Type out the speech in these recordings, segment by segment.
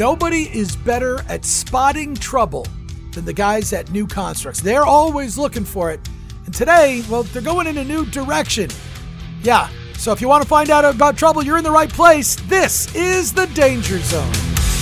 Nobody is better at spotting trouble than the guys at New Constructs. They're always looking for it. And today, well, they're going in a new direction. Yeah, so if you want to find out about trouble, you're in the right place. This is the Danger Zone.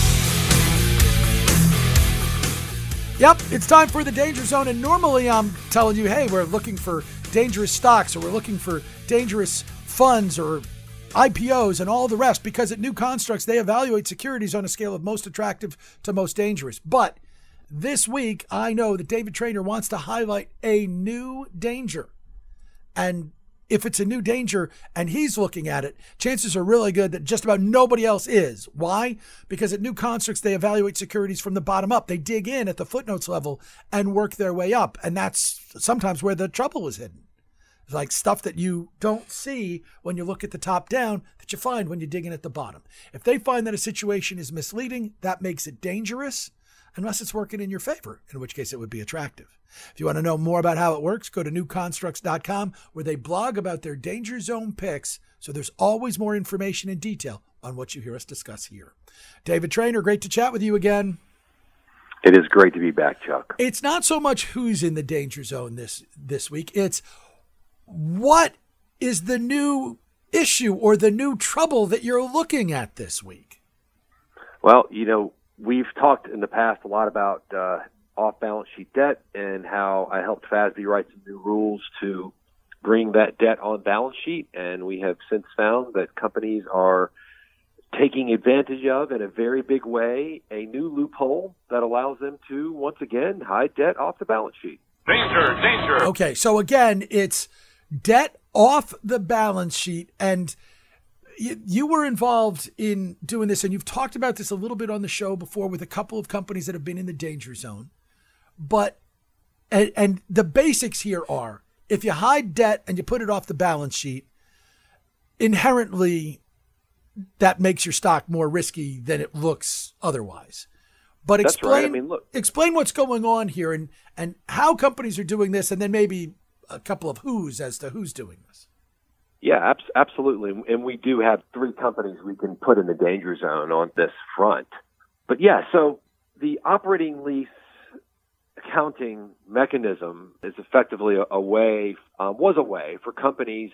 Yep, it's time for the Danger Zone. And normally I'm telling you, hey, we're looking for dangerous stocks or we're looking for dangerous funds or IPOs and all the rest, because at New Constructs, they evaluate securities on a scale of most attractive to most dangerous. But this week, I know that David Traynor wants to highlight a new danger. And if it's a new danger and he's looking at it, chances are really good that just about nobody else is. Why? Because at New Constructs, they evaluate securities from the bottom up. They dig in at the footnotes level and work their way up. And that's sometimes where the trouble is hidden. It's like stuff that you don't see when you look at the top down that you find when you dig in at the bottom. If they find that a situation is misleading, that makes it dangerous, unless it's working in your favor, in which case it would be attractive. If you want to know more about how it works, go to newconstructs.com, where they blog about their Danger Zone picks, so there's always more information and detail on what you hear us discuss here. David Traynor, great to chat with you again. It is great to be back, Chuck. It's not so much who's in the Danger Zone this week, it's what is the new issue or the new trouble that you're looking at this week? Well, we've talked in the past a lot about off-balance sheet debt and how I helped FASB write some new rules to bring that debt on balance sheet. And we have since found that companies are taking advantage of, in a very big way, a new loophole that allows them to, once again, hide debt off the balance sheet. Danger, danger. Okay, so again, it's debt off the balance sheet. And you were involved in doing this, and you've talked about this a little bit on the show before with a couple of companies that have been in the danger zone. But, and the basics here are, if you hide debt and you put it off the balance sheet, inherently that makes your stock more risky than it looks otherwise. But explain, That's right. Explain what's going on here and how companies are doing this, and then maybe a couple of who's as to who's doing this. Yeah, absolutely. And we do have 3 companies we can put in the danger zone on this front. But yeah, so the operating lease accounting mechanism is effectively was a way for companies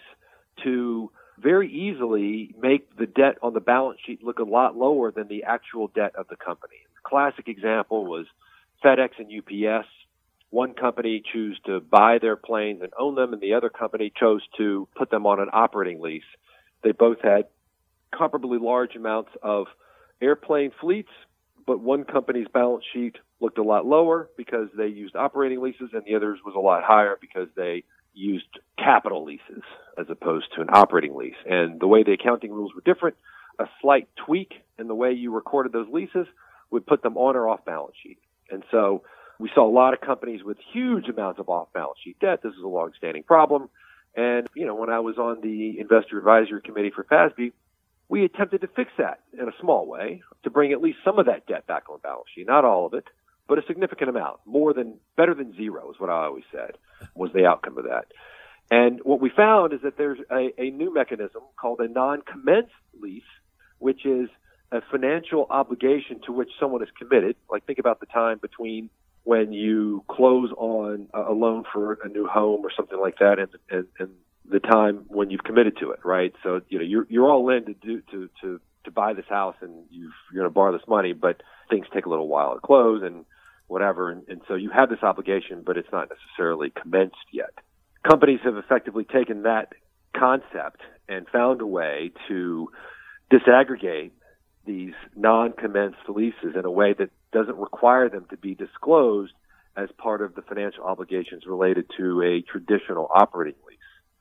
to very easily make the debt on the balance sheet look a lot lower than the actual debt of the company. The classic example was FedEx and UPS. One company chose to buy their planes and own them, and the other company chose to put them on an operating lease. They both had comparably large amounts of airplane fleets, but one company's balance sheet looked a lot lower because they used operating leases, and the other's was a lot higher because they used capital leases as opposed to an operating lease. And the way the accounting rules were different, a slight tweak in the way you recorded those leases would put them on or off balance sheet. And so we saw a lot of companies with huge amounts of off-balance sheet debt. This is a long-standing problem. And, when I was on the investor advisory committee for FASB, we attempted to fix that in a small way to bring at least some of that debt back on the balance sheet. Not all of it, but a significant amount. Better than zero is what I always said was the outcome of that. And what we found is that there's a new mechanism called a non-commenced lease, which is a financial obligation to which someone is committed. Like, think about the time between when you close on a loan for a new home or something like that, and the time when you've committed to it, right? So you're all in to buy this house, and you're going to borrow this money, but things take a little while to close and whatever, and so you have this obligation, but it's not necessarily commenced yet. Companies have effectively taken that concept and found a way to disaggregate these non-commenced leases in a way that doesn't require them to be disclosed as part of the financial obligations related to a traditional operating lease.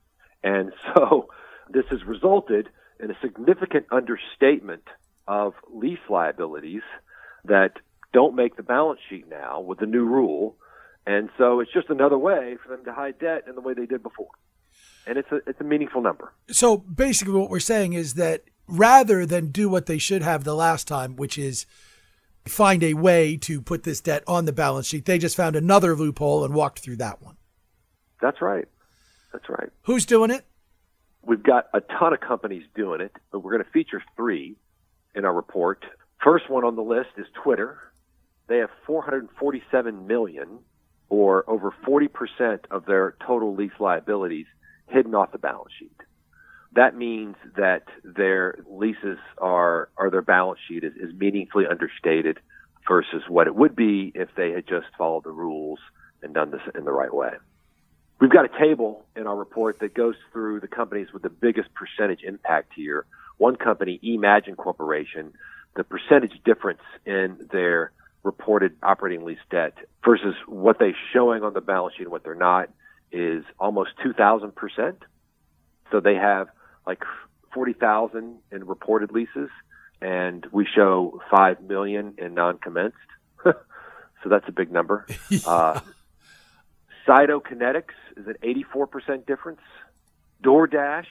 And so this has resulted in a significant understatement of lease liabilities that don't make the balance sheet now with the new rule. And so it's just another way for them to hide debt in the way they did before. And it's a meaningful number. So basically what we're saying is that rather than do what they should have the last time, which is find a way to put this debt on the balance sheet, they just found another loophole and walked through that one. That's right. That's right. Who's doing it? We've got a ton of companies doing it, but we're going to feature 3 in our report. First one on the list is Twitter. They have 447 million, or over 40% of their total lease liabilities, hidden off the balance sheet. That means that their leases are their balance sheet is meaningfully understated versus what it would be if they had just followed the rules and done this in the right way. We've got a table in our report that goes through the companies with the biggest percentage impact here. One company, eMagin Corporation, the percentage difference in their reported operating lease debt versus what they're showing on the balance sheet and what they're not is almost 2,000%. So they have like 40,000 in reported leases, and we show 5 million in non-commenced. So that's a big number. Cytokinetics is an 84% difference. DoorDash,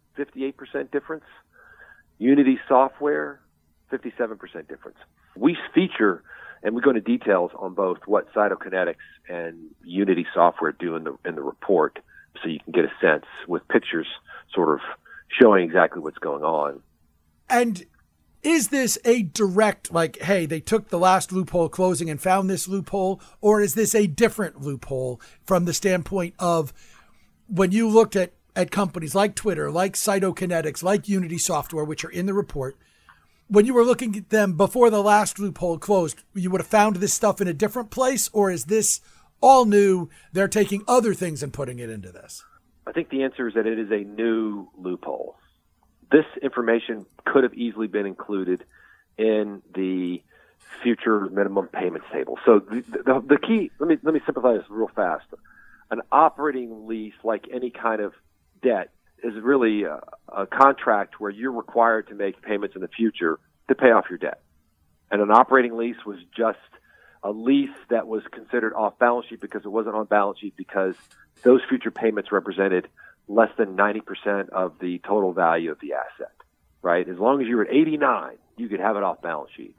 58% difference. Unity Software, 57% difference. We feature, and we go into details on both what Cytokinetics and Unity Software do in the report, so you can get a sense with pictures sort of showing exactly what's going on. And is this a direct, like, hey, they took the last loophole closing and found this loophole, or is this a different loophole from the standpoint of when you looked at companies like Twitter, like Cytokinetics, like Unity Software, which are in the report, when you were looking at them before the last loophole closed, you would have found this stuff in a different place, or is this all new? They're taking other things and putting it into this? I think the answer is that it is a new loophole. This information could have easily been included in the future minimum payments table. So the key, let me simplify this real fast. An operating lease, like any kind of debt, is really a contract where you're required to make payments in the future to pay off your debt. And an operating lease was just a lease that was considered off balance sheet because it wasn't on balance sheet because those future payments represented less than 90% of the total value of the asset, right? As long as you were at 89, you could have it off balance sheet.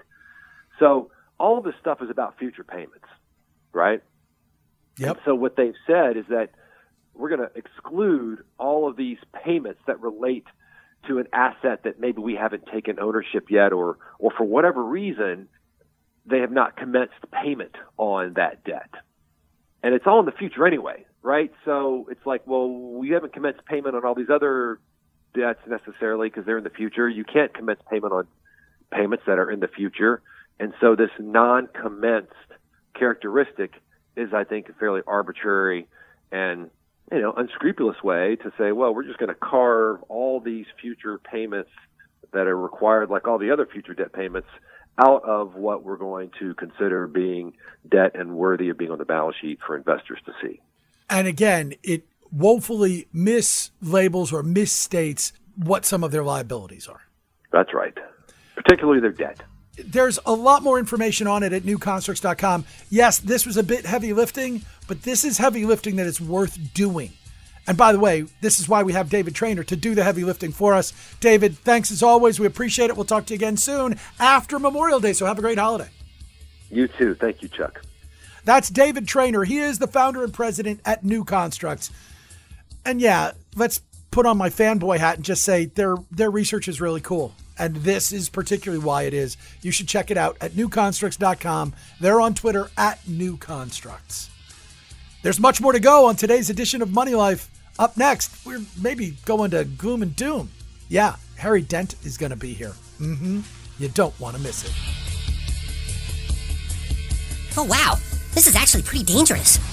So all of this stuff is about future payments, right? Yep. And so what they've said is that we're going to exclude all of these payments that relate to an asset that maybe we haven't taken ownership yet, or for whatever reason, they have not commenced payment on that debt. And it's all in the future anyway, right? So it's like, well, we haven't commenced payment on all these other debts necessarily because they're in the future. You can't commence payment on payments that are in the future. And so this non-commenced characteristic is, I think, a fairly arbitrary and, unscrupulous way to say, well, we're just going to carve all these future payments that are required, like all the other future debt payments, out of what we're going to consider being debt and worthy of being on the balance sheet for investors to see. And again, it woefully mislabels or misstates what some of their liabilities are. That's right. Particularly their debt. There's a lot more information on it at newconstructs.com. Yes, this was a bit heavy lifting, but this is heavy lifting that is worth doing. And by the way, this is why we have David Traynor to do the heavy lifting for us. David, thanks as always. We appreciate it. We'll talk to you again soon after Memorial Day, so have a great holiday. You too. Thank you, Chuck. That's David Traynor. He is the founder and president at New Constructs. And yeah, let's put on my fanboy hat and just say their research is really cool. And this is particularly why it is. You should check it out at newconstructs.com. They're on Twitter at newconstructs. There's much more to go on today's edition of Money Life. Up next, we're maybe going to gloom and doom. Yeah, Harry Dent is going to be here. You don't want to miss it. Oh, wow. This is actually pretty dangerous.